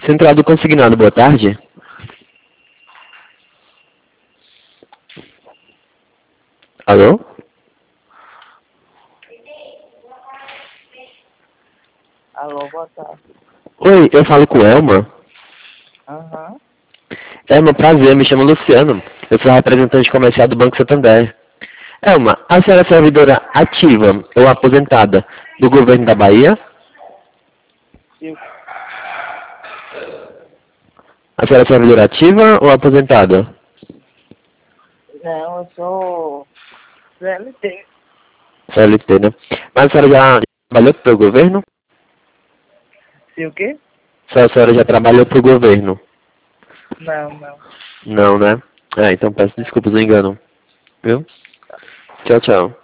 Central do Consignado, boa tarde. Alô? Alô, boa tarde. Oi, eu falo com Elma. Aham. Elma, prazer, me chamo Luciano. Eu sou representante comercial do Banco Santander. Elma, a senhora é servidora ativa ou aposentada do governo da Bahia? Eu, A senhora é servidora ativa ou aposentada? não, eu sou CLT. CLT, né? Mas a senhora já trabalhou para o governo? Se o quê? A senhora já trabalhou para o governo? Não, não. Não, né? Então peço desculpas do engano. Viu? Tchau, tchau.